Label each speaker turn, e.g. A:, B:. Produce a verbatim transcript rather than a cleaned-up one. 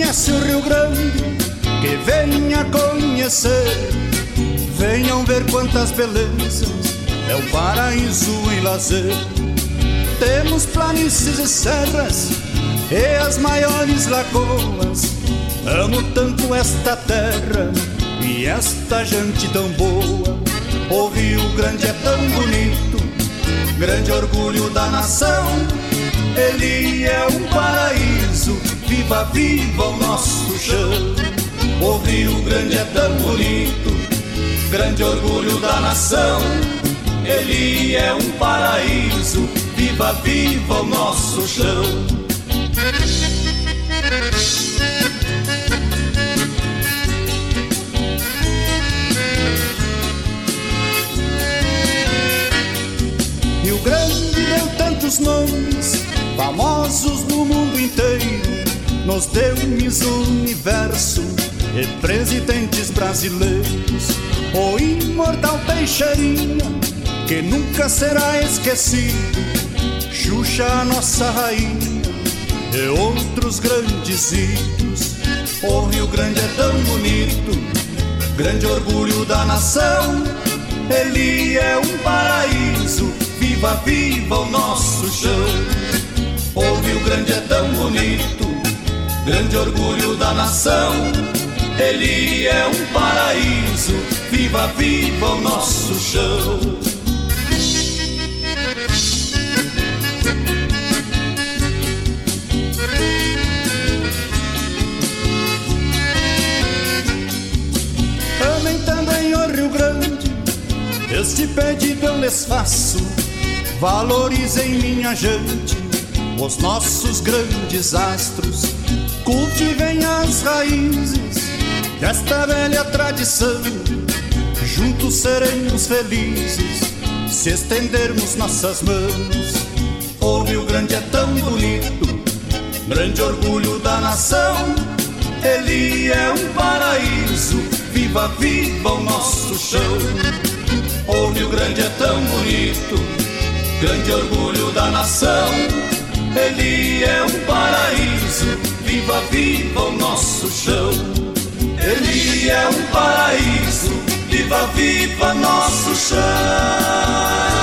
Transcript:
A: conhece o Rio Grande, que venha conhecer. Venham ver quantas belezas é o paraíso em lazer. Temos planícies e serras e as maiores lagoas. Amo tanto esta terra e esta gente tão boa. O Rio Grande é tão bonito, grande orgulho da nação. Ele é um paraíso, viva, viva o nosso chão. O Rio Grande é tão bonito, grande orgulho da nação. Ele é um paraíso, viva, viva o nosso chão. Rio Grande deu tantos nomes, famosos no mundo inteiro. Nos deu Miss Universo e presidentes brasileiros. O imortal Teixeirinha, que nunca será esquecido. Xuxa, a nossa rainha, e outros grandes ídolos. O Rio Grande é tão bonito, grande orgulho da nação. Ele é um paraíso, viva, viva o nosso chão. O Rio Grande é tão bonito, grande orgulho da nação. Ele é um paraíso, viva, viva o nosso chão. Amem também o Rio Grande, este pedido eu lhes faço. Valorizem, minha gente, os nossos grandes astros. Cultivem as raízes desta velha tradição. Juntos seremos felizes se estendermos nossas mãos. O Rio Grande é tão bonito, grande orgulho da nação. Ele é um paraíso, viva, viva o nosso chão. O Rio Grande é tão bonito, grande orgulho da nação. Ele é um paraíso, viva, viva o nosso chão. Ele é um paraíso, viva, viva nosso chão.